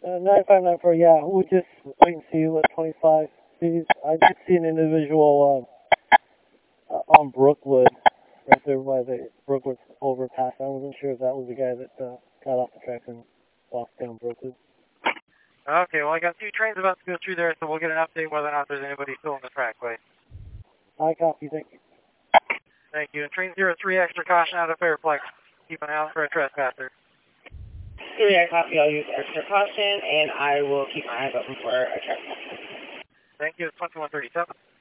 9594, yeah, we'll just wait and see you at 25. I did see an individual on Brookwood, right there by the Brookwood overpass. I wasn't sure if that was the guy that got off the track and walked down Brookwood. Okay, well, I got 2 trains about to go through there, so we'll get an update whether or not there's anybody still on the trackway. I copy, thank you. Thank you. And train 03, extra caution out of Fairplex. Keep an eye out for a trespasser. 3, I copy. I'll use extra caution, and I will keep my eyes open for a trespasser. Thank you. It's 2137.